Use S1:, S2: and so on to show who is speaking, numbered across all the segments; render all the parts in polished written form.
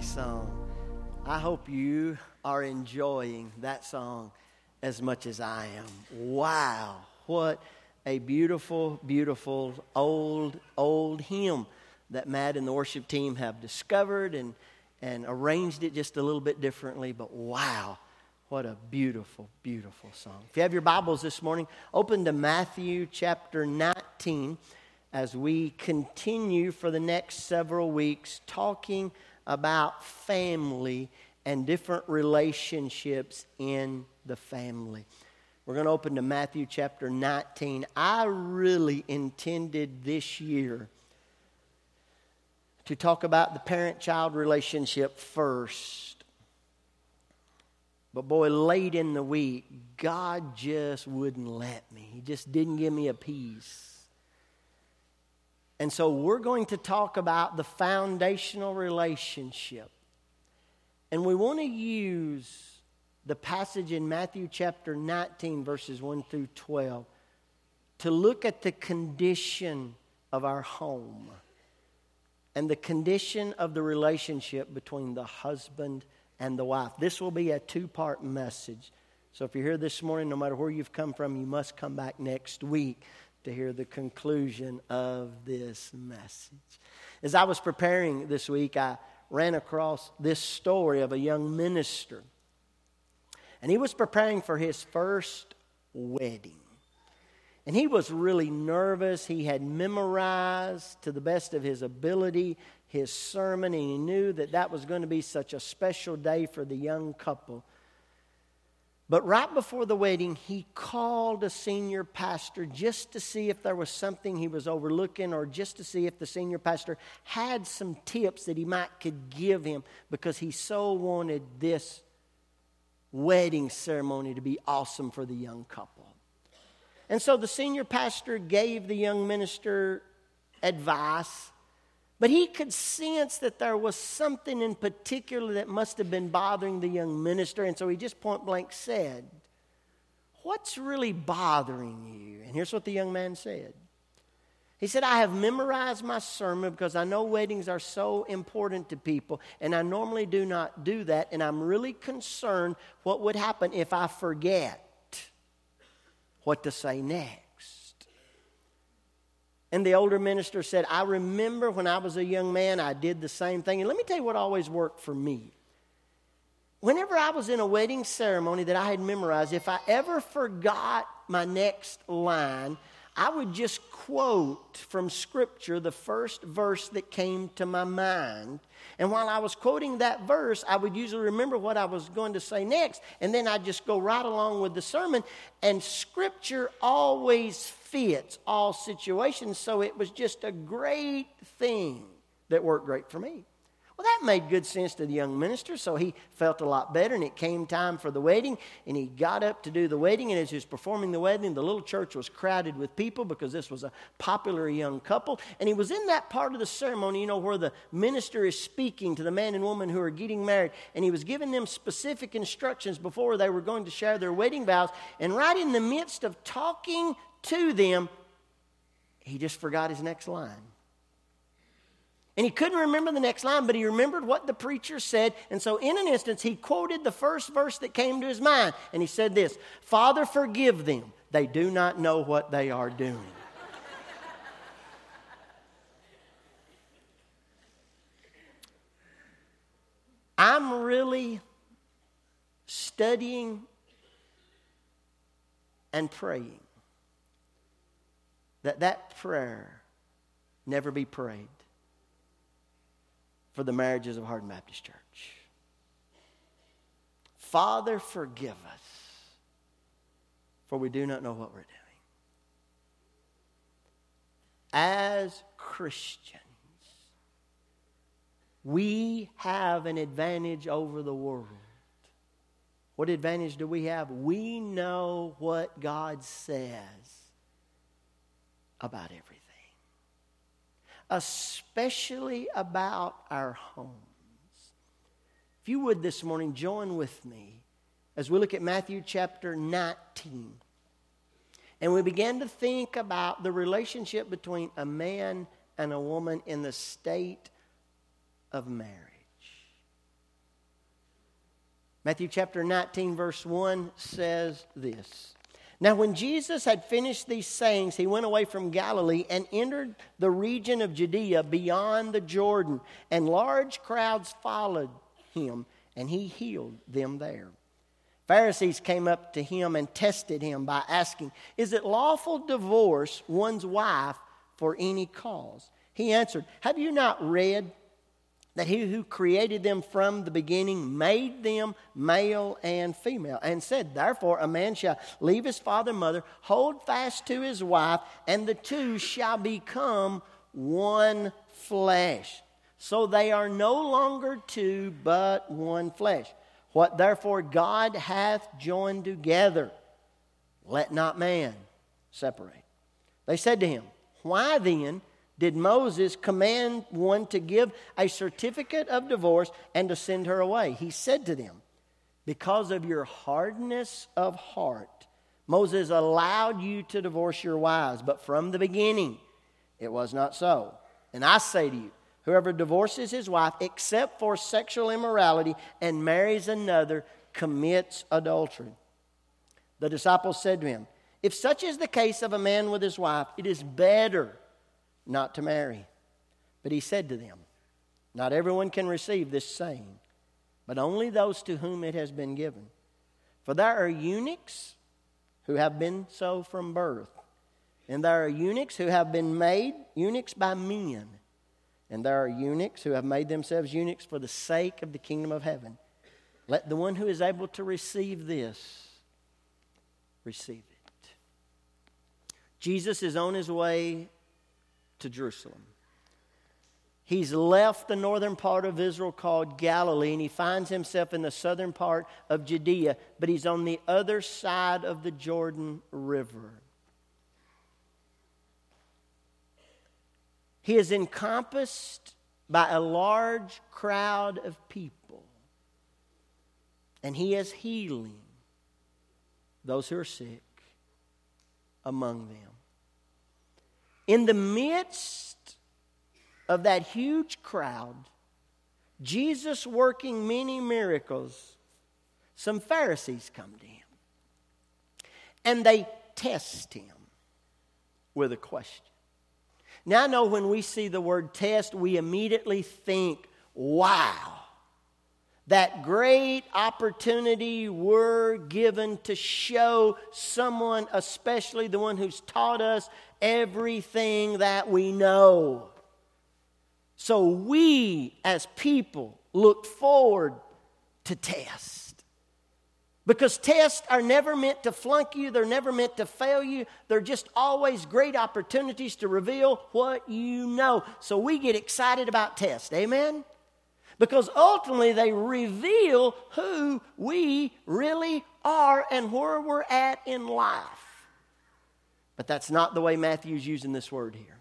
S1: great song. I hope you are enjoying that song as much as I am. Wow, what a beautiful, beautiful old hymn that Matt and the worship team have discovered and arranged it just a little bit differently. But wow, what a beautiful, beautiful song. If you have your Bibles this morning, open to Matthew chapter 19 as we continue for the next several weeks talking about family and different relationships in the family. We're going to open to Matthew chapter 19. I really intended this year to talk about the parent-child relationship first. But boy, late in the week, God just wouldn't let me. He just didn't give me a piece. And so we're going to talk about the foundational relationship. And we want to use the passage in Matthew chapter 19, verses 1 through 12, to look at the condition of our home and the condition of the relationship between the husband and the wife. This will be a two-part message. So if you're here this morning, no matter where you've come from, you must come back next week to hear the conclusion of this message. As I was preparing this week, I ran across this story of a young minister. And he was preparing for his first wedding. And he was really nervous. He had memorized to the best of his ability his sermon, and he knew that that was going to be such a special day for the young couple. But right before the wedding, he called a senior pastor just to see if there was something he was overlooking, or just to see if the senior pastor had some tips that he could give him, because he so wanted this wedding ceremony to be awesome for the young couple. And so the senior pastor gave the young minister advice, but he could sense that there was something in particular that must have been bothering the young minister. And so he just point blank said, "What's really bothering you?" And here's what the young man said. He said, "I have memorized my sermon because I know weddings are so important to people, and I normally do not do that, and I'm really concerned what would happen if I forget what to say next." And the older minister said, "I remember when I was a young man, I did the same thing. And let me tell you what always worked for me. Whenever I was in a wedding ceremony that I had memorized, if I ever forgot my next line, I would just quote from Scripture the first verse that came to my mind. And while I was quoting that verse, I would usually remember what I was going to say next. And then I'd just go right along with the sermon. And Scripture always fits all situations. So it was just a great thing that worked great for me." Well, that made good sense to the young minister, so he felt a lot better, and it came time for the wedding, and he got up to do the wedding, and as he was performing the wedding, the little church was crowded with people because this was a popular young couple, and he was in that part of the ceremony, where the minister is speaking to the man and woman who are getting married, and he was giving them specific instructions before they were going to share their wedding vows, and right in the midst of talking to them, he just forgot his next line. And he couldn't remember the next line, but he remembered what the preacher said. And so in an instance, he quoted the first verse that came to his mind. And he said this, "Father, forgive them. They do not know what they are doing." I'm really studying and praying that prayer never be prayed for the marriages of Hardin Baptist Church. Father, forgive us, for we do not know what we're doing. As Christians, we have an advantage over the world. What advantage do we have? We know what God says about everything, especially about our homes. If you would this morning, join with me as we look at Matthew chapter 19. And we begin to think about the relationship between a man and a woman in the state of marriage. Matthew chapter 19, verse 1 says this. Now when Jesus had finished these sayings, he went away from Galilee and entered the region of Judea beyond the Jordan, and large crowds followed him, and he healed them there. Pharisees came up to him and tested him by asking, "Is it lawful to divorce one's wife for any cause?" He answered, "Have you not read that he who created them from the beginning made them male and female, and said, therefore a man shall leave his father and mother, hold fast to his wife, and the two shall become one flesh. So they are no longer two, but one flesh. What therefore God hath joined together, let not man separate." They said to him, "Why then did Moses command one to give a certificate of divorce and to send her away?" He said to them, "Because of your hardness of heart, Moses allowed you to divorce your wives, but from the beginning it was not so. And I say to you, whoever divorces his wife except for sexual immorality and marries another commits adultery." The disciples said to him, "If such is the case of a man with his wife, it is better not to marry." But he said to them, "Not everyone can receive this saying, but only those to whom it has been given. For there are eunuchs who have been so from birth, and there are eunuchs who have been made eunuchs by men, and there are eunuchs who have made themselves eunuchs for the sake of the kingdom of heaven. Let the one who is able to receive this, receive it." Jesus is on his way to Jerusalem. He's left the northern part of Israel called Galilee, and he finds himself in the southern part of Judea, but he's on the other side of the Jordan River. He is encompassed by a large crowd of people, and he is healing those who are sick among them. In the midst of that huge crowd, Jesus working many miracles, some Pharisees come to him. And they test him with a question. Now I know when we see the word test, we immediately think, wow, that great opportunity we're given to show someone, especially the one who's taught us everything that we know. So we as people look forward to tests. Because tests are never meant to flunk you. They're never meant to fail you. They're just always great opportunities to reveal what you know. So we get excited about tests. Amen? Because ultimately they reveal who we really are and where we're at in life. But that's not the way Matthew's using this word here.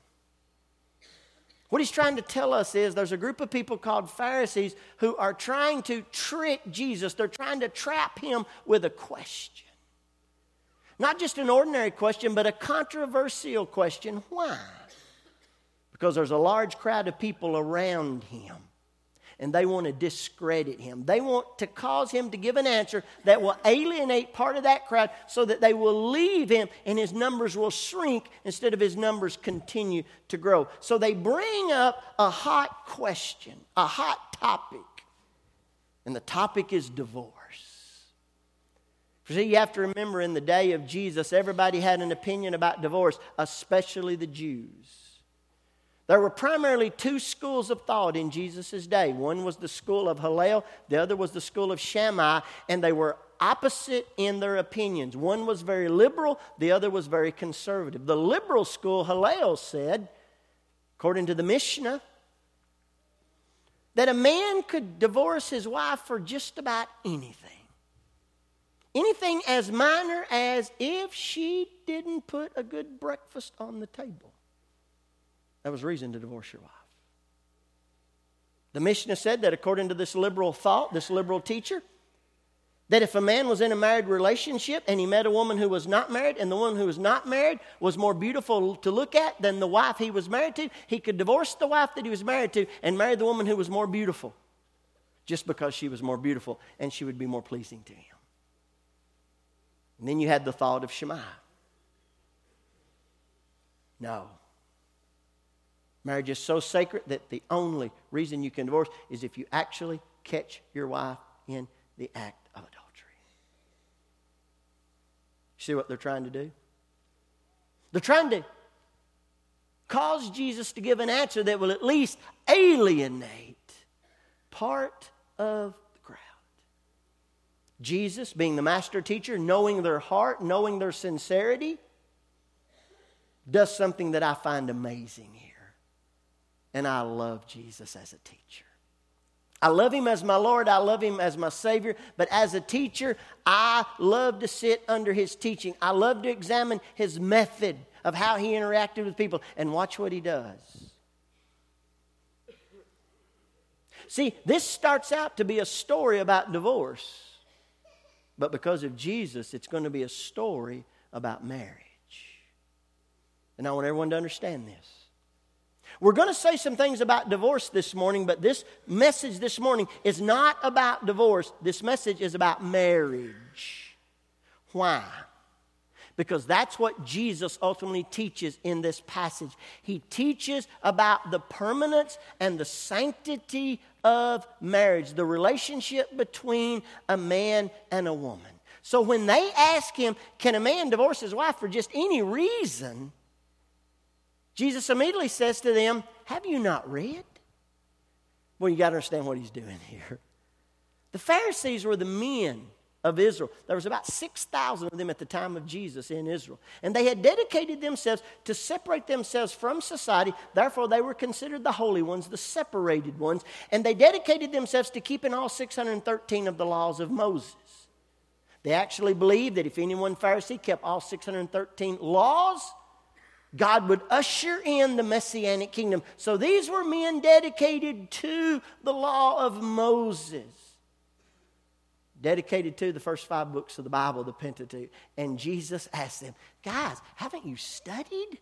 S1: What he's trying to tell us is there's a group of people called Pharisees who are trying to trick Jesus. They're trying to trap him with a question. Not just an ordinary question, but a controversial question. Why? Because there's a large crowd of people around him, and they want to discredit him. They want to cause him to give an answer that will alienate part of that crowd so that they will leave him and his numbers will shrink instead of his numbers continue to grow. So they bring up a hot question, a hot topic. And the topic is divorce. See, you have to remember in the day of Jesus, everybody had an opinion about divorce, especially the Jews. There were primarily two schools of thought in Jesus' day. One was the school of Hillel, the other was the school of Shammai, and they were opposite in their opinions. One was very liberal, the other was very conservative. The liberal school, Hillel, said, according to the Mishnah, that a man could divorce his wife for just about anything. Anything as minor as if she didn't put a good breakfast on the table. That was reason to divorce your wife. The Mishnah said that according to this liberal thought, this liberal teacher, that if a man was in a married relationship and he met a woman who was not married, and the one who was not married was more beautiful to look at than the wife he was married to, he could divorce the wife that he was married to and marry the woman who was more beautiful. just because she was more beautiful and she would be more pleasing to him. And then you had the thought of Shemaiah. No. Marriage is so sacred that the only reason you can divorce is if you actually catch your wife in the act of adultery. See what they're trying to do? They're trying to cause Jesus to give an answer that will at least alienate part of the crowd. Jesus, being the master teacher, knowing their heart, knowing their sincerity, does something that I find amazing here. And I love Jesus as a teacher. I love him as my Lord. I love him as my Savior. But as a teacher, I love to sit under his teaching. I love to examine his method of how he interacted with people and watch what he does. See, this starts out to be a story about divorce. But because of Jesus, it's going to be a story about marriage. And I want everyone to understand this. We're going to say some things about divorce this morning, but this message this morning is not about divorce. This message is about marriage. Why? Because that's what Jesus ultimately teaches in this passage. He teaches about the permanence and the sanctity of marriage, the relationship between a man and a woman. So when they ask him, can a man divorce his wife for just any reason? Jesus immediately says to them, have you not read? Well, you got to understand what he's doing here. The Pharisees were the men of Israel. There was about 6,000 of them at the time of Jesus in Israel. And they had dedicated themselves to separate themselves from society. Therefore, they were considered the holy ones, the separated ones. And they dedicated themselves to keeping all 613 of the laws of Moses. They actually believed that if any one Pharisee kept all 613 laws, God would usher in the Messianic kingdom. So these were men dedicated to the law of Moses. Dedicated to the first 5 books of the Bible, the Pentateuch. And Jesus asked them, guys, haven't you studied?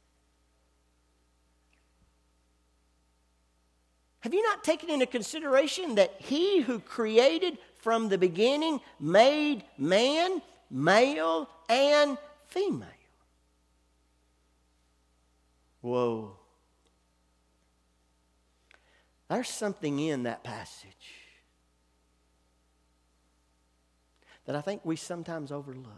S1: Have you not taken into consideration that he who created from the beginning made man, male, and female? Whoa. There's something in that passage that I think we sometimes overlook.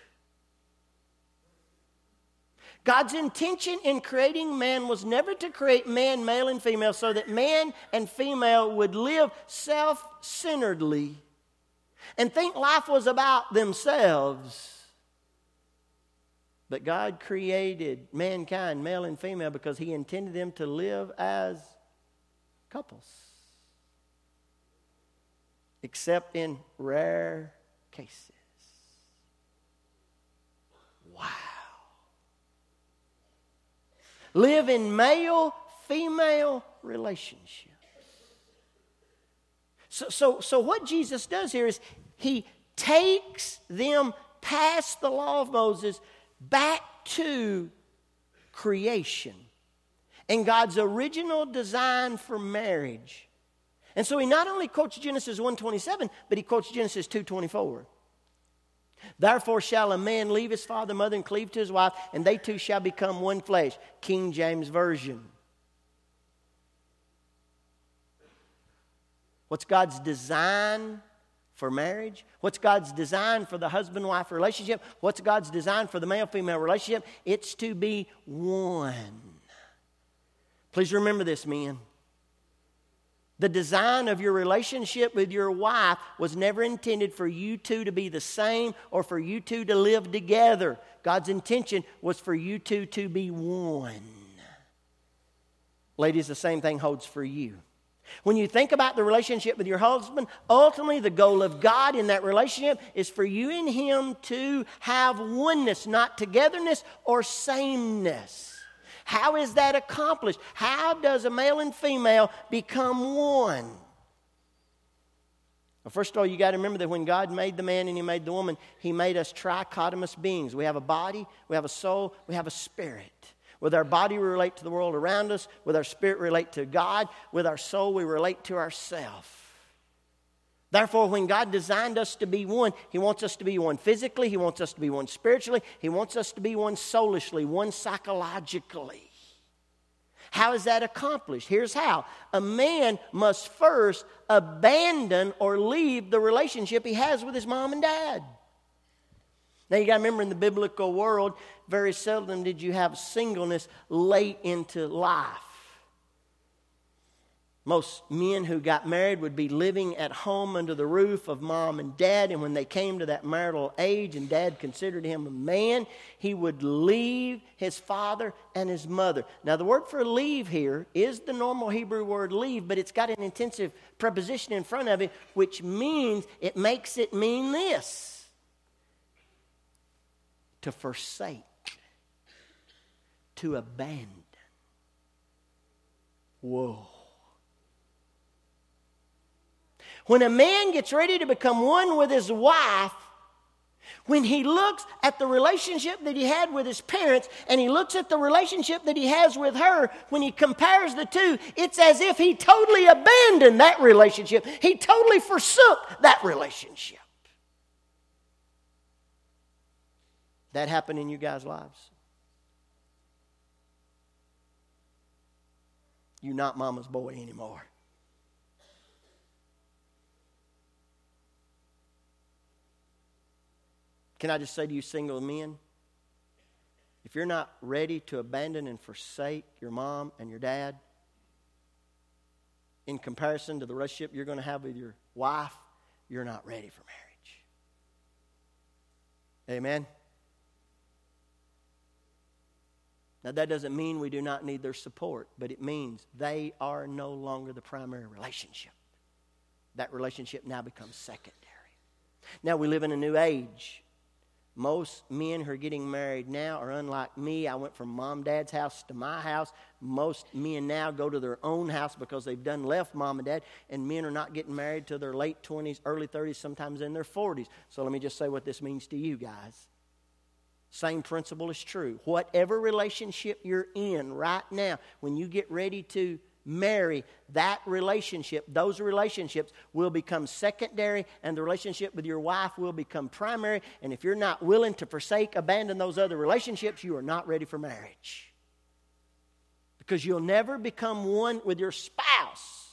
S1: God's intention in creating man was never to create man, male and female, so that man and female would live self-centeredly and think life was about themselves. But God created mankind, male and female, because he intended them to live as couples. Except in rare cases. Wow. Live in male-female relationships. So what Jesus does here is he takes them past the law of Moses back to creation and God's original design for marriage. And so he not only quotes Genesis 1:27, but he quotes Genesis 2:24. Therefore shall a man leave his father and mother and cleave to his wife, and they two shall become one flesh. King James Version. What's God's design for marriage? What's God's design for the husband-wife relationship? What's God's design for the male-female relationship? It's to be one. Please remember this, men. The design of your relationship with your wife was never intended for you two to be the same or for you two to live together. God's intention was for you two to be one. Ladies, the same thing holds for you. When you think about the relationship with your husband, ultimately the goal of God in that relationship is for you and him to have oneness, not togetherness or sameness. How is that accomplished? How does a male and female become one? Well, first of all, you got to remember that when God made the man and he made the woman, he made us trichotomous beings. We have a body, we have a soul, we have a spirit. With our body, we relate to the world around us. With our spirit, we relate to God. With our soul, we relate to ourselves. Therefore, when God designed us to be one, He wants us to be one physically, He wants us to be one spiritually, He wants us to be one soulishly, one psychologically. How is that accomplished? Here's how. A man must first abandon or leave the relationship he has with his mom and dad. Now, you got to remember, in the biblical world, very seldom did you have singleness late into life. Most men who got married would be living at home under the roof of mom and dad, and when they came to that marital age and dad considered him a man, he would leave his father and his mother. Now, the word for leave here is the normal Hebrew word leave, but it's got an intensive preposition in front of it, which means, it makes it mean this: to forsake, to abandon. Whoa. When a man gets ready to become one with his wife, when he looks at the relationship that he had with his parents and he looks at the relationship that he has with her, when he compares the two, it's as if he totally abandoned that relationship. He totally forsook that relationship. That happened in you guys' lives? You're not mama's boy anymore. Can I just say to you single men, if you're not ready to abandon and forsake your mom and your dad in comparison to the relationship you're going to have with your wife, you're not ready for marriage. Amen? Now, that doesn't mean we do not need their support, but it means they are no longer the primary relationship. That relationship now becomes secondary. Now, we live in a new age. Most men who are getting married now are unlike me. I went from mom, dad's house to my house. Most men now go to their own house because they've done left mom and dad. And men are not getting married till their late 20s, early 30s, sometimes in their 40s. So let me just say what this means to you guys. Same principle is true. Whatever relationship you're in right now, when you get ready to marry, that relationship, those relationships will become secondary, and the relationship with your wife will become primary. And if you're not willing to forsake, abandon those other relationships, you are not ready for marriage. Because you'll never become one with your spouse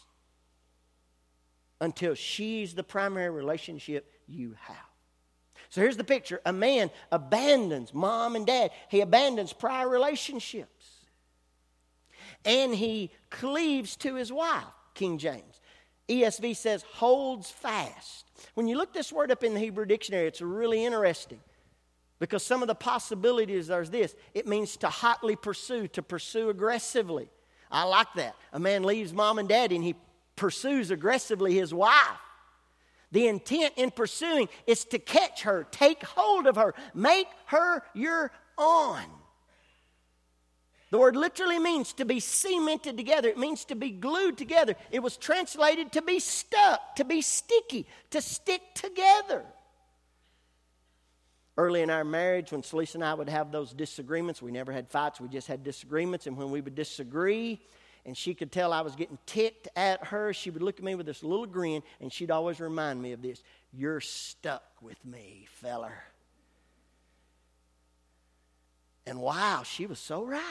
S1: until she's the primary relationship you have. So here's the picture. A man abandons mom and dad. He abandons prior relationships. And he cleaves to his wife, King James. ESV says, holds fast. When you look this word up in the Hebrew dictionary, it's really interesting. Because some of the possibilities are this. It means to hotly pursue, to pursue aggressively. I like that. A man leaves mom and dad and he pursues aggressively his wife. The intent in pursuing is to catch her, take hold of her, make her your own. The word literally means to be cemented together. It means to be glued together. It was translated to be stuck, to be sticky, to stick together. Early in our marriage, when Celeste and I would have those disagreements, we never had fights, we just had disagreements. And when we would disagree, and she could tell I was getting ticked at her, she would look at me with this little grin, and she'd always remind me of this. You're stuck with me, feller. And wow, she was so right.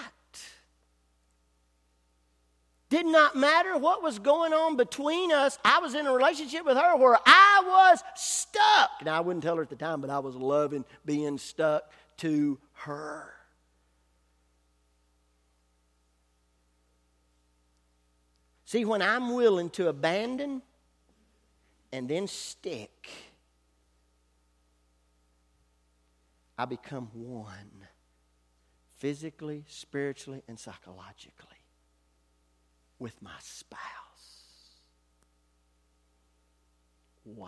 S1: Did not matter what was going on between us. I was in a relationship with her where I was stuck. Now, I wouldn't tell her at the time, but I was loving being stuck to her. See, when I'm willing to abandon and then stick, I become one, physically, spiritually, and psychologically, with my spouse. Wow.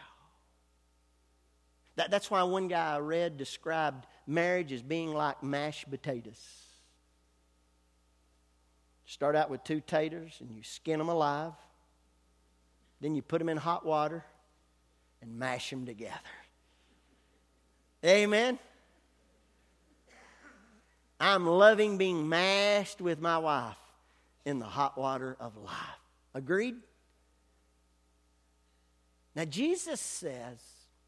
S1: That's why one guy I read described marriage as being like mashed potatoes. Start out with 2 taters and you skin them alive. Then you put them in hot water and mash them together. Amen? I'm loving being mashed with my wife in the hot water of life. Agreed? Now, Jesus says,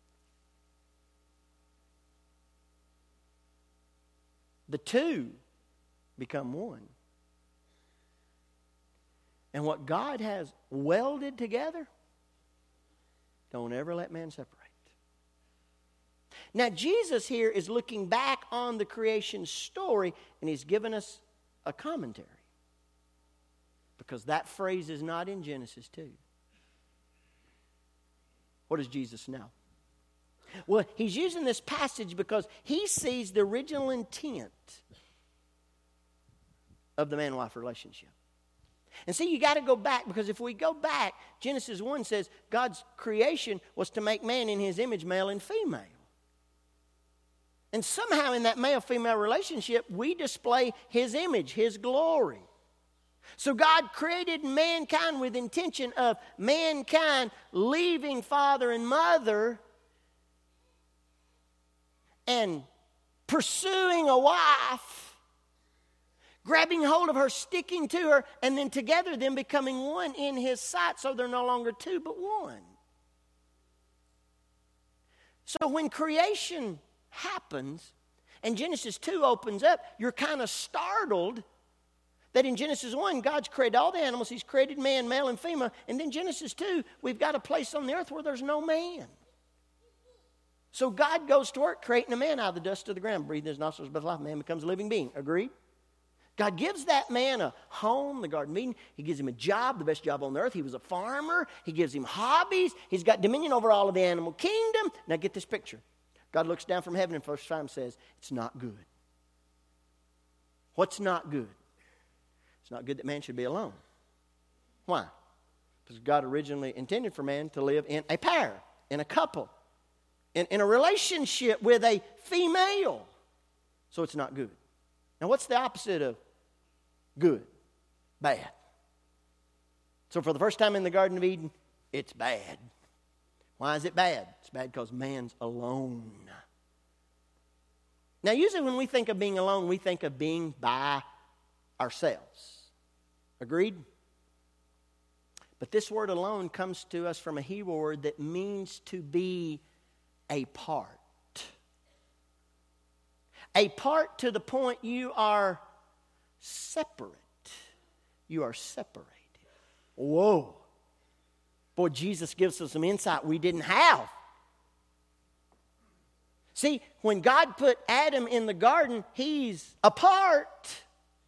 S1: the two become one. And what God has welded together, don't ever let man separate. Now, Jesus here is looking back on the creation story, and he's given us a commentary. Because that phrase is not in Genesis 2. What does Jesus know? Well, he's using this passage because he sees the original intent of the man-wife relationship. And see, you got to go back, because if we go back, Genesis 1 says God's creation was to make man in his image, male and female. And somehow in that male-female relationship, we display his image, his glory. So God created mankind with intention of mankind leaving father and mother and pursuing a wife, grabbing hold of her, sticking to her, and then together them becoming one in his sight, so they're no longer two but one. So when creation happens and Genesis 2 opens up, you're kind of startled that in Genesis 1, God's created all the animals. He's created man, male and female. And then Genesis 2, we've got a place on the earth where there's no man. So God goes to work creating a man out of the dust of the ground, breathing his nostrils with life. Man becomes a living being. Agreed? God gives that man a home, the Garden of Eden. He gives him a job, the best job on earth. He was a farmer. He gives him hobbies. He's got dominion over all of the animal kingdom. Now get this picture. God looks down from heaven and first time says, it's not good. What's not good? It's not good that man should be alone. Why? Because God originally intended for man to live in a pair, in a couple, in a relationship with a female. So it's not good. Now what's the opposite of good? Bad. So for the first time in the Garden of Eden, it's bad. Why is it bad? It's bad because man's alone. Now usually when we think of being alone, we think of being by ourselves. Agreed? But this word alone comes to us from a Hebrew word that means to be apart. Apart to the point you are separate. You are separated. Whoa. Boy, Jesus gives us some insight we didn't have. See, when God put Adam in the garden, he's apart.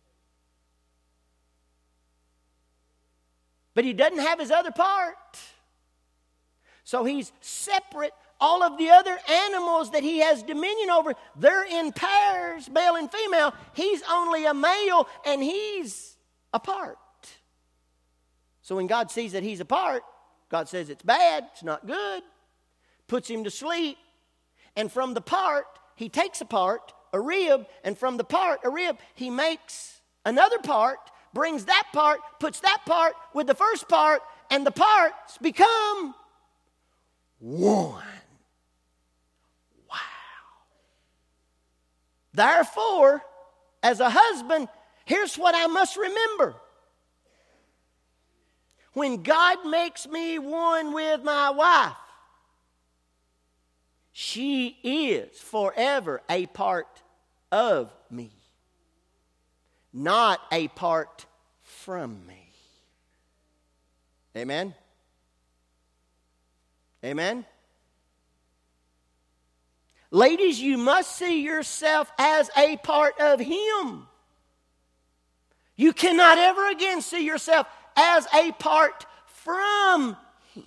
S1: But he doesn't have his other part. So he's separate. All of the other animals that he has dominion over, they're in pairs, male and female. He's only a male and he's apart. So when God sees that he's apart, God says it's bad, it's not good, puts him to sleep. And from the part, he takes a part, a rib, and from the part, a rib, he makes another part, brings that part, puts that part with the first part, and the parts become one. Wow. Therefore, as a husband, here's what I must remember. When God makes me one with my wife, she is forever a part of me, not a part from me. Amen? Amen? Ladies, you must see yourself as a part of Him. You cannot ever again see yourself as a part from Him.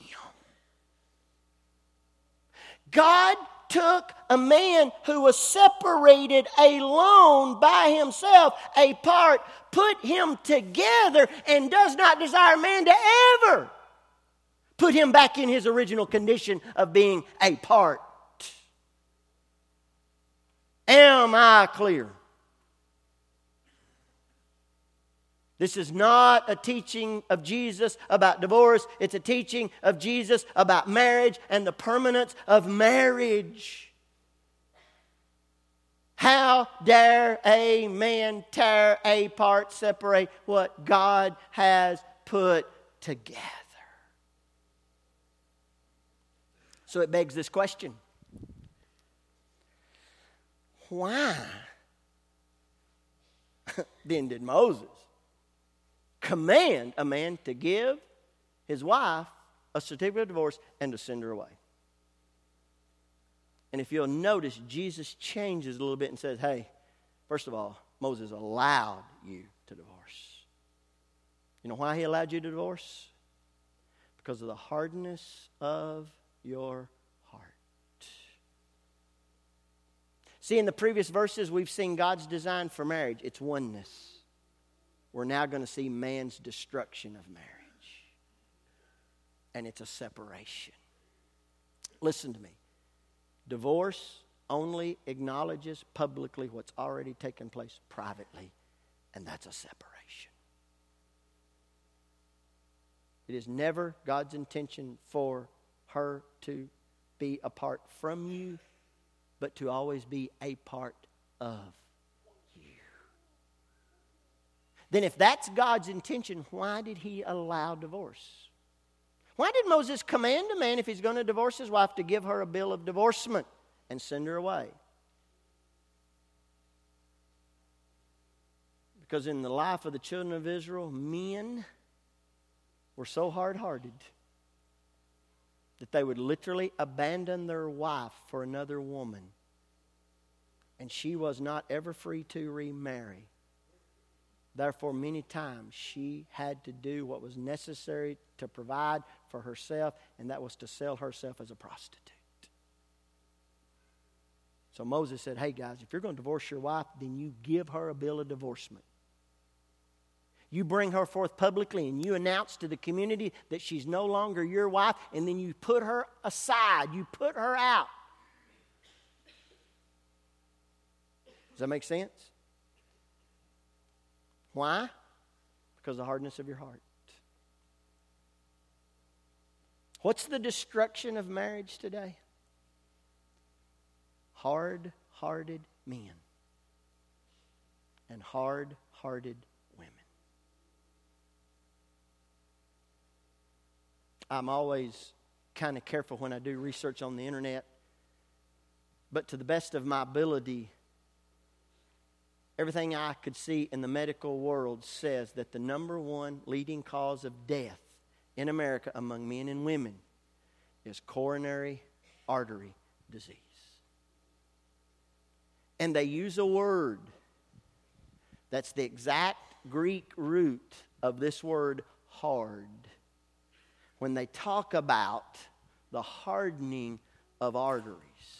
S1: God took a man who was separated, alone by himself, apart, put him together, and does not desire man to ever put him back in his original condition of being a part. Am I clear? This is not a teaching of Jesus about divorce. It's a teaching of Jesus about marriage and the permanence of marriage. How dare a man tear apart, separate what God has put together? So it begs this question. Why then did Moses command a man to give his wife a certificate of divorce and to send her away? And if you'll notice, Jesus changes a little bit and says, hey, first of all, Moses allowed you to divorce. You know why he allowed you to divorce? Because of the hardness of your heart. See, in the previous verses, we've seen God's design for marriage. It's oneness. We're now going to see man's destruction of marriage. And it's a separation. Listen to me. Divorce only acknowledges publicly what's already taken place privately, and that's a separation. It is never God's intention for her to be apart from you, but to always be a part of you. Then if that's God's intention, why did he allow divorce? Why did Moses command a man, if he's going to divorce his wife, to give her a bill of divorcement and send her away? Because in the life of the children of Israel, men were so hard-hearted that they would literally abandon their wife for another woman. And she was not ever free to remarry. Therefore, many times she had to do what was necessary to provide for herself, and that was to sell herself as a prostitute. So Moses said, hey guys, if you're going to divorce your wife, then you give her a bill of divorcement. You bring her forth publicly and you announce to the community that she's no longer your wife, and then you put her aside. You put her out. Does that make sense? Why? Because of the hardness of your heart. What's the destruction of marriage today? Hard-hearted men and hard-hearted women. I'm always kind of careful when I do research on the internet, but to the best of my ability, everything I could see in the medical world says that the number one leading cause of death in America among men and women is coronary artery disease. And they use a word that's the exact Greek root of this word hard when they talk about the hardening of arteries.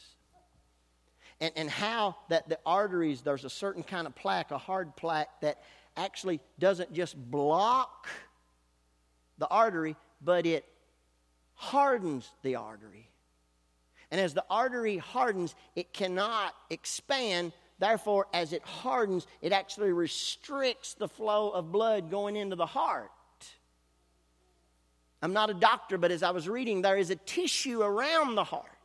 S1: And how that the arteries, there's a certain kind of plaque, a hard plaque, that actually doesn't just block the artery, but it hardens the artery. And as the artery hardens, it cannot expand. Therefore, as it hardens, it actually restricts the flow of blood going into the heart. I'm not a doctor, but as I was reading, there is a tissue around the heart.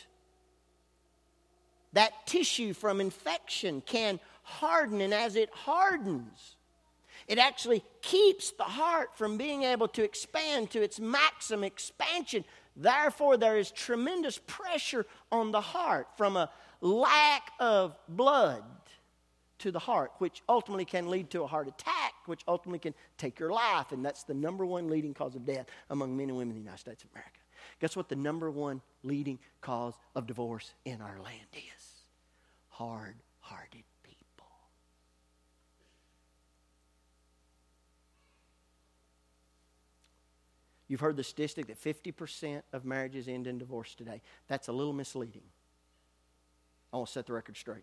S1: That tissue from infection can harden, and as it hardens, it actually keeps the heart from being able to expand to its maximum expansion. Therefore, there is tremendous pressure on the heart from a lack of blood to the heart, which ultimately can lead to a heart attack, which ultimately can take your life. And that's the number one leading cause of death among men and women in the United States of America. Guess what the number one leading cause of divorce in our land is? Hard-hearted people. You've heard the statistic that 50% of marriages end in divorce today. That's a little misleading. I want to set the record straight.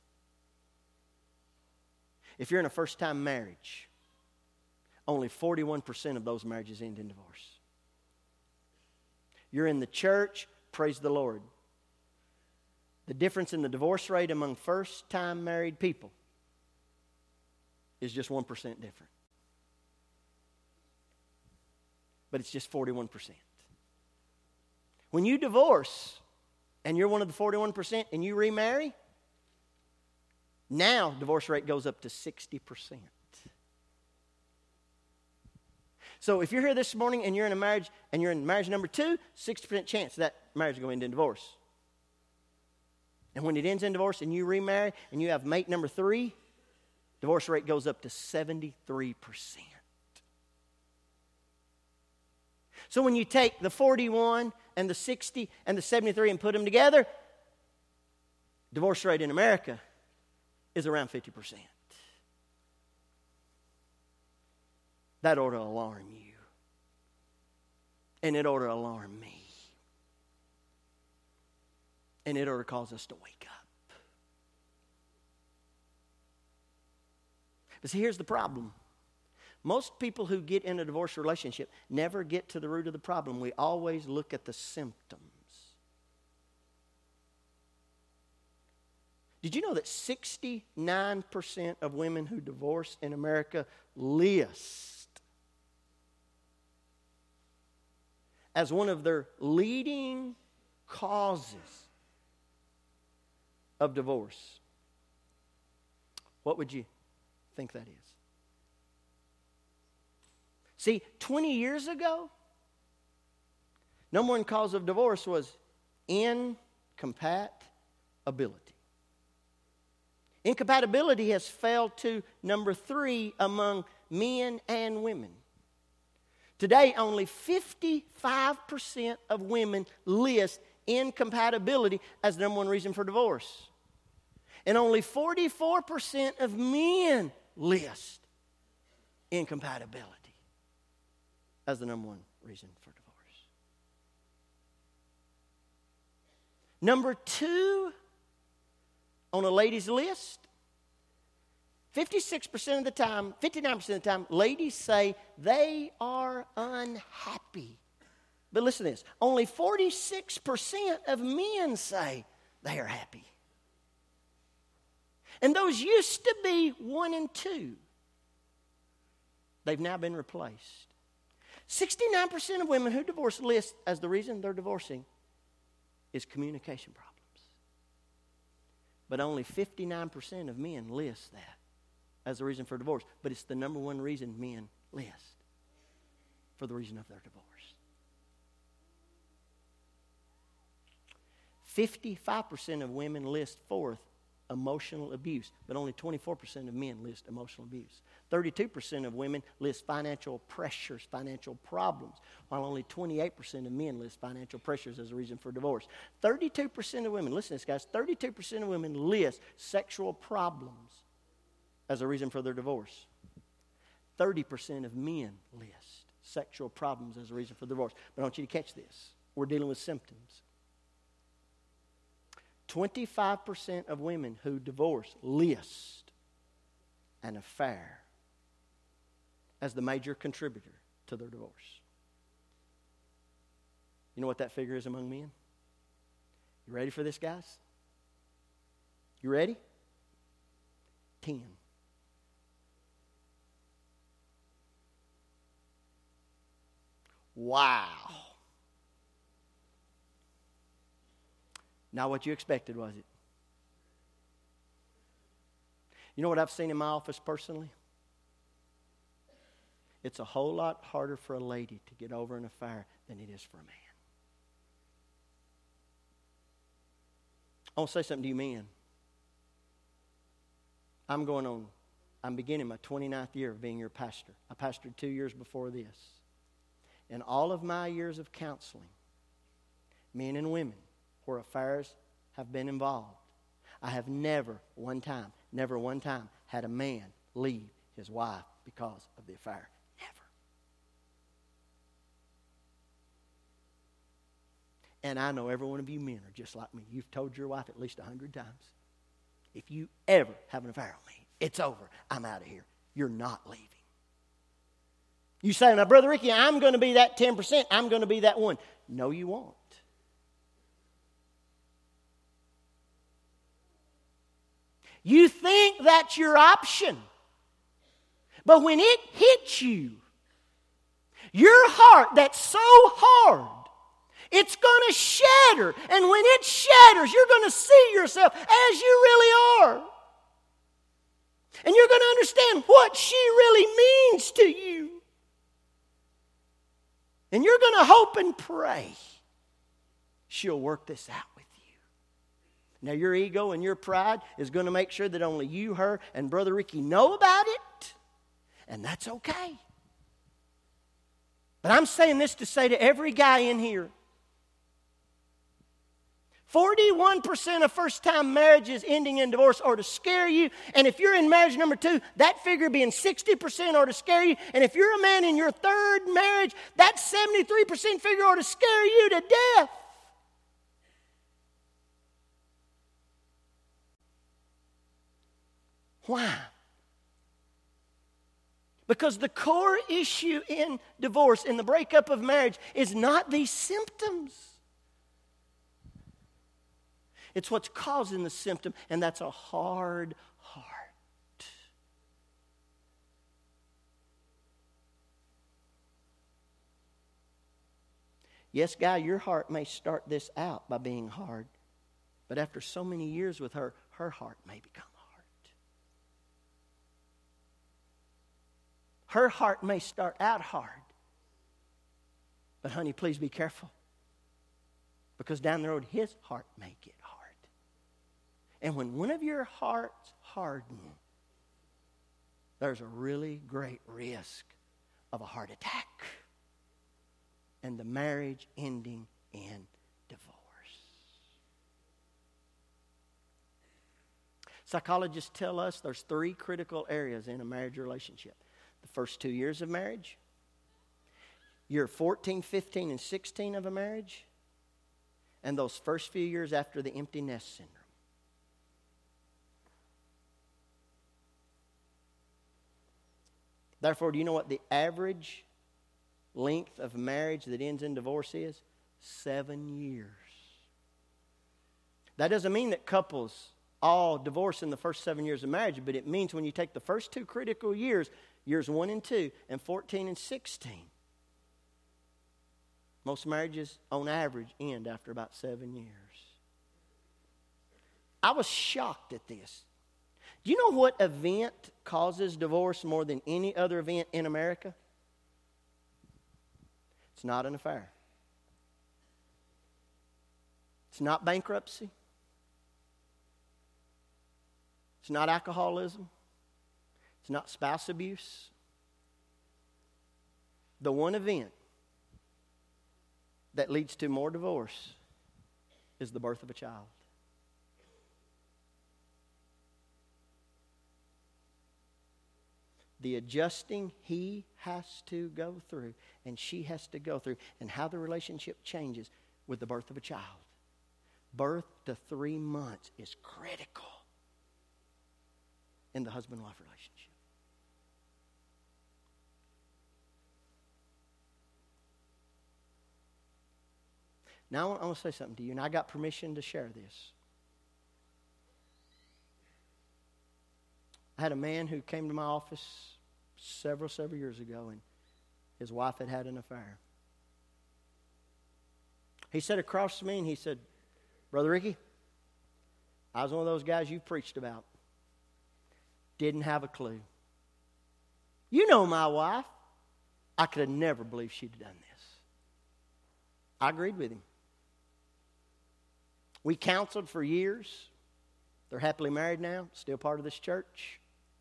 S1: If you're in a first-time marriage, only 41% of those marriages end in divorce. You're in the church, praise the Lord. The difference in the divorce rate among first-time married people is just 1% different. But it's just 41%. When you divorce and you're one of the 41% and you remarry, now divorce rate goes up to 60%. So if you're here this morning and you're in a marriage, and you're in marriage number 2, 60% chance that marriage is going to end in divorce. And when it ends in divorce and you remarry and you have mate number 3, divorce rate goes up to 73%. So when you take the 41 and the 60 and the 73 and put them together, divorce rate in America is around 50%. That ought to alarm you. And it ought to alarm me. And it ought to cause us to wake up. But see, here's the problem. Most people who get in a divorce relationship never get to the root of the problem. We always look at the symptoms. Did you know that 69% of women who divorce in America list as one of their leading causes of divorce? What would you think that is? See, 20 years ago, number one cause of divorce was incompatibility. Incompatibility has fell to number 3 among men and women. Today, only 55% of women list incompatibility as the number one reason for divorce. And only 44% of men list incompatibility as the number one reason for divorce. Number 2 on a lady's list, 56% of the time, 59% of the time, ladies say they are unhappy. But listen to this. Only 46% of men say they are happy. And those used to be 1 and 2. They've now been replaced. 69% of women who divorce list as the reason they're divorcing is communication problems. But only 59% of men list that as the reason for divorce. But it's the number one reason men list for the reason of their divorce. 55% of women list fourth emotional abuse, but only 24% of men list emotional abuse. 32% of women list financial pressures, financial problems, while only 28% of men list financial pressures as a reason for divorce. 32% of women, listen to this, guys, 32% of women list sexual problems as a reason for their divorce. 30% of men list sexual problems as a reason for divorce. But I want you to catch this. We're dealing with symptoms. 25% of women who divorce list an affair as the major contributor to their divorce. You know what that figure is among men? You ready for this, guys? You ready? 10. Wow. Not what you expected, was it? You know what I've seen in my office personally? It's a whole lot harder for a lady to get over an affair than it is for a man. I want to say something to you men. I'm beginning my 29th year of being your pastor. I pastored 2 years before this. In all of my years of counseling, men and women, where affairs have been involved, I have never one time had a man leave his wife because of the affair. Never. And I know every one of you men are just like me. You've told your wife at least 100 times, if you ever have an affair on me, it's over. I'm out of here. You're not leaving. You say, now, Brother Ricky, I'm going to be that 10%. I'm going to be that one. No, you won't. You think that's your option. But when it hits you, your heart that's so hard, it's going to shatter. And when it shatters, you're going to see yourself as you really are. And you're going to understand what she really means to you. And you're going to hope and pray she'll work this out with you. Now, your ego and your pride is going to make sure that only you, her, and Brother Ricky know about it. And that's okay. But I'm saying this to say to every guy in here, 41% of first-time marriages ending in divorce are to scare you. And if you're in marriage number 2, that figure being 60% are to scare you. And if you're a man in your 3rd marriage, that 73% figure are to scare you to death. Why? Because the core issue in divorce, in the breakup of marriage, is not these symptoms. It's what's causing the symptom, and that's a hard heart. Yes, guy, your heart may start this out by being hard, but after so many years with her, her heart may become hard. Her heart may start out hard, but honey, please be careful, because down the road, his heart may get hard. And when one of your hearts harden, there's a really great risk of a heart attack and the marriage ending in divorce. Psychologists tell us there's 3 critical areas in a marriage relationship. The first 2 years of marriage, year 14, 15, and 16 of a marriage, and those first few years after the empty nest syndrome. Therefore, do you know what the average length of marriage that ends in divorce is? 7 years. That doesn't mean that couples all divorce in the first 7 years of marriage, but it means when you take the first 2 critical years, years 1 and 2, and 14 and 16, most marriages, on average, end after about 7 years. I was shocked at this. Do you know what event causes divorce more than any other event in America? It's not an affair. It's not bankruptcy. It's not alcoholism. It's not spouse abuse. The one event that leads to more divorce is the birth of a child. The adjusting he has to go through and she has to go through, and how the relationship changes with the birth of a child. Birth to 3 months is critical in the husband-wife relationship. Now I want to say something to you, and I got permission to share this. I had a man who came to my office several years ago, and his wife had had an affair. He sat across from me and he said, "Brother Ricky, I was one of those guys you preached about. Didn't have a clue. You know my wife. I could have never believed she'd have done this." I agreed with him. We counseled for years. They're happily married now, still part of this church.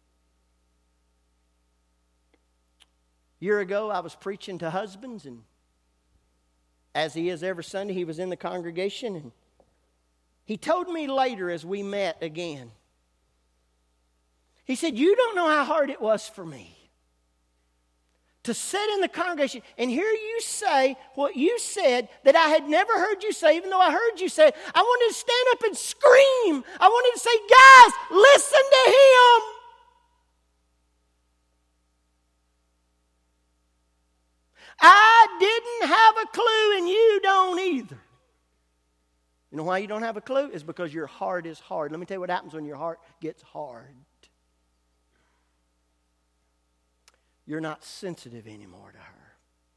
S1: A year ago, I was preaching to husbands, and as he is every Sunday, he was in the congregation, and he told me later as we met again, he said, "You don't know how hard it was for me to sit in the congregation and hear you say what you said that I had never heard you say, even though I heard you say it. I wanted to stand up and scream. I wanted to say, 'Guys, listen to him.'" I didn't have a clue, and you don't either. You know why you don't have a clue? It's because your heart is hard. Let me tell you what happens when your heart gets hard. You're not sensitive anymore to her.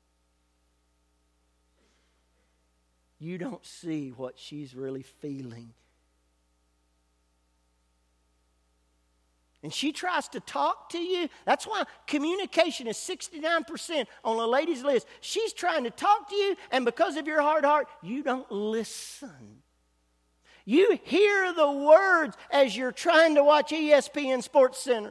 S1: You don't see what she's really feeling. and she tries to talk to you, that's why communication is 69% on a lady's list. She's trying to talk to you, and because of your hard heart, you don't listen. You hear the words as you're trying to watch ESPN Sports Center.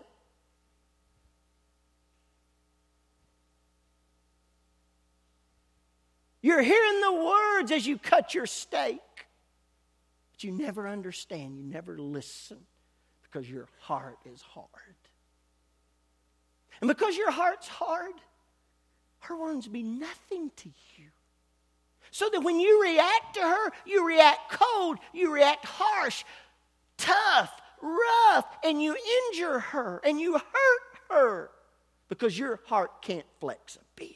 S1: You're hearing the words as you cut your steak. But you never understand. You never listen because your heart is hard. And because your heart's hard, her words mean nothing to you. So that when you react to her, you react cold, you react harsh, tough, rough, and you injure her and you hurt her because your heart can't flex a bit.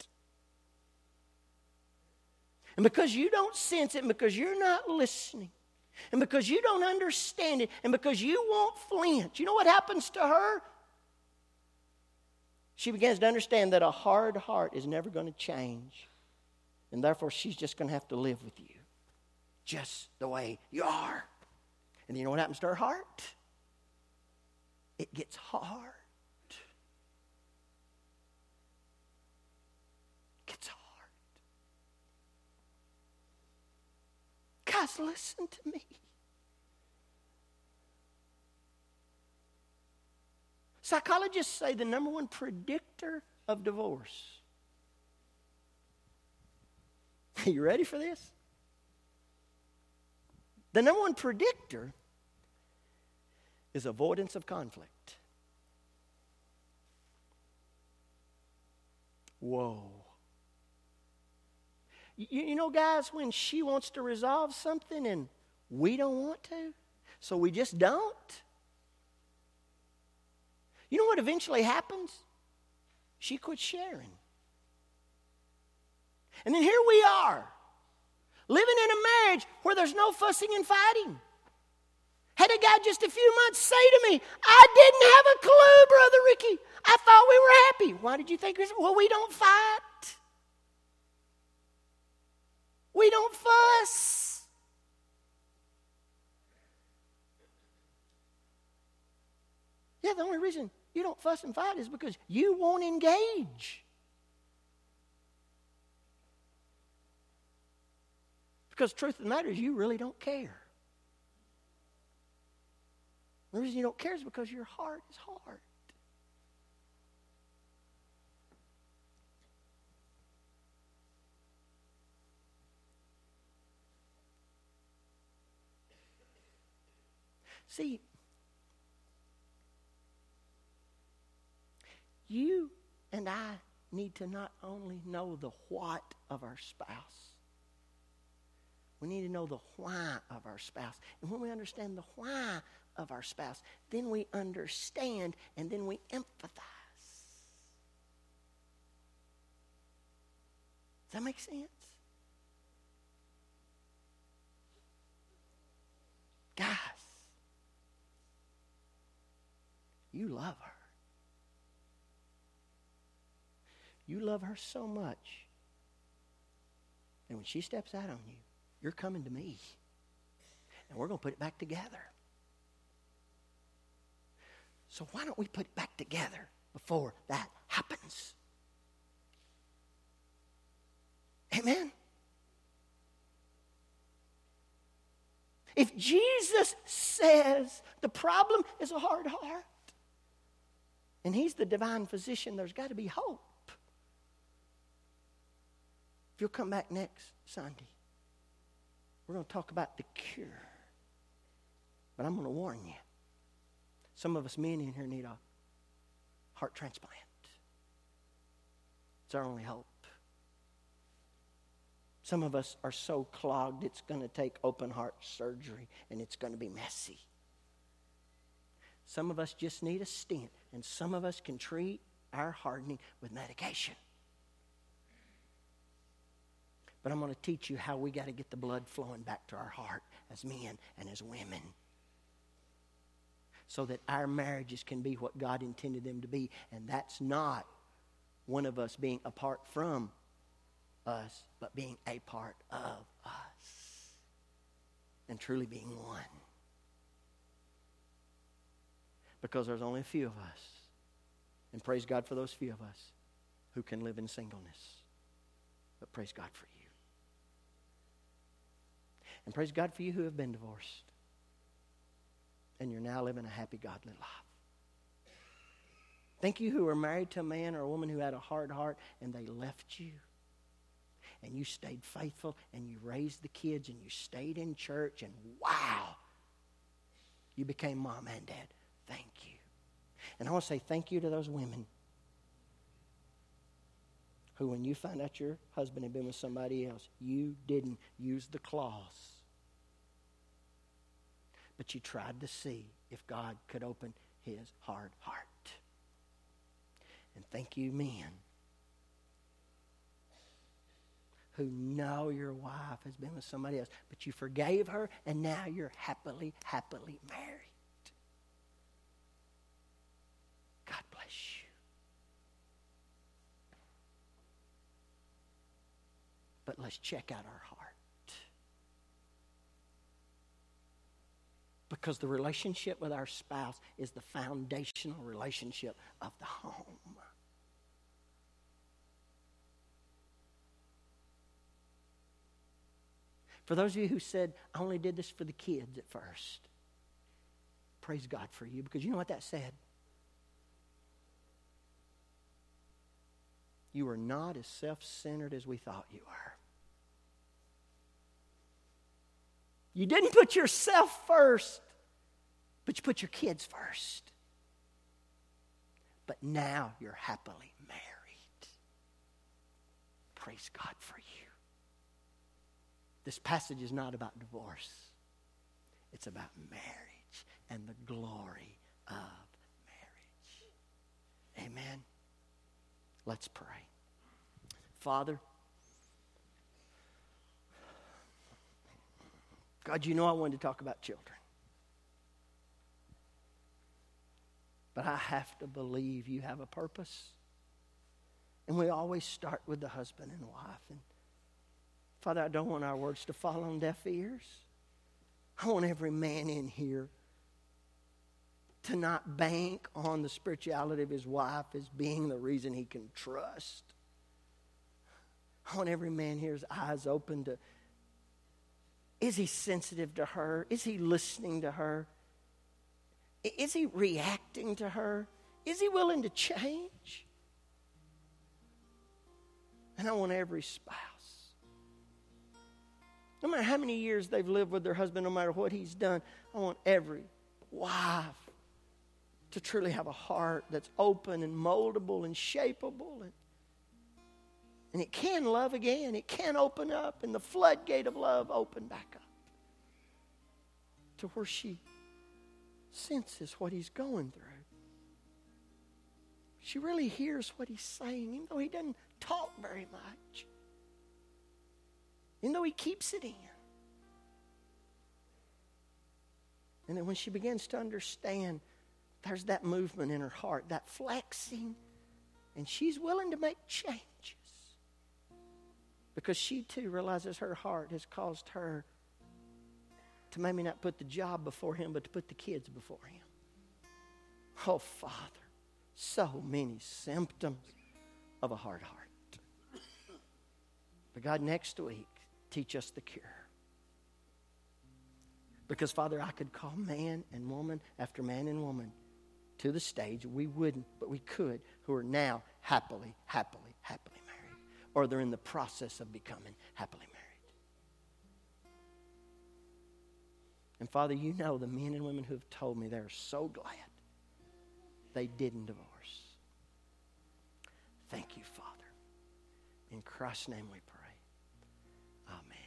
S1: And because you don't sense it, and because you're not listening, and because you don't understand it, and because you won't flinch, you know what happens to her? She begins to understand that a hard heart is never going to change. And therefore, she's just going to have to live with you just the way you are. And you know what happens to her heart? It gets hard. It gets hard. Guys, listen to me. Psychologists say the number one predictor of divorce. Are you ready for this? The number one predictor is avoidance of conflict. Whoa. You know, guys, when she wants to resolve something and we don't want to, so we just don't. You know what eventually happens? She quits sharing. And then here we are, living in a marriage where there's no fussing and fighting. Had a guy just a few months say to me, I didn't have a clue, Brother Ricky. I thought we were happy. Why did you think? Well, we don't fight. We don't fuss. Yeah, the only reason you don't fuss and fight is because you won't engage. Because the truth of the matter is you really don't care. The reason you don't care is because your heart is hard. See, you and I need to not only know the what of our spouse, we need to know the why of our spouse. And when we understand the why of our spouse, then we understand and then we empathize. Does that make sense? Guys, you love her. You love her so much. And when she steps out on you, you're coming to me. And we're going to put it back together. So why don't we put it back together before that happens? Amen? If Jesus says the problem is a hard heart, and he's the divine physician, there's got to be hope. If you'll come back next Sunday, we're going to talk about the cure. But I'm going to warn you. Some of us men in here need a heart transplant. It's our only hope. Some of us are so clogged it's going to take open heart surgery and it's going to be messy. Some of us just need a stent, and some of us can treat our hardening with medication. But I'm going to teach you how we got to get the blood flowing back to our heart as men and as women, so that our marriages can be what God intended them to be. And that's not one of us being apart from us, but being a part of us and truly being one. Because there's only a few of us. And praise God for those few of us who can live in singleness. But praise God for you. And praise God for you who have been divorced. And you're now living a happy, godly life. Thank you who are married to a man or a woman who had a hard heart and they left you. And you stayed faithful and you raised the kids and you stayed in church and wow, you became mom and dad. Thank you. And I want to say thank you to those women who, when you found out your husband had been with somebody else, you didn't use the clause. But you tried to see if God could open his hard heart. And thank you, men, who know your wife has been with somebody else, but you forgave her, and now you're happily married. God bless you. But let's check out our heart. Because the relationship with our spouse is the foundational relationship of the home. For those of you who said, I only did this for the kids at first, praise God for you, because you know what that said? You are not as self-centered as we thought you were. You didn't put yourself first, but you put your kids first. But now you're happily married. Praise God for you. This passage is not about divorce. It's about marriage and the glory of marriage. Amen. Let's pray. Father, God, you know I wanted to talk about children. But I have to believe you have a purpose. And we always start with the husband and wife. And Father, I don't want our words to fall on deaf ears. I want every man in here to not bank on the spirituality of his wife as being the reason he can trust. I want every man here's eyes open to, is he sensitive to her? Is he listening to her? Is he reacting to her? Is he willing to change? And I want every spouse, no matter how many years they've lived with their husband, no matter what he's done, I want every wife to truly have a heart that's open and moldable and shapeable. And it can love again. It can open up, and the floodgate of love open back up to where she senses what he's going through. She really hears what he's saying, even though he doesn't talk very much. Even though he keeps it in. And then when she begins to understand, there's that movement in her heart, that flexing, and she's willing to make changes. Because she too realizes her heart has caused her to maybe not put the job before him, but to put the kids before him. Oh, Father, so many symptoms of a hard heart. But God, next week, teach us the cure. Because, Father, I could call man and woman after man and woman to the stage. We wouldn't, but we could, who are now happily married. Or they're in the process of becoming happily married. And, Father, you know the men and women who have told me they're so glad they didn't divorce. Thank you, Father. In Christ's name we pray. Amen.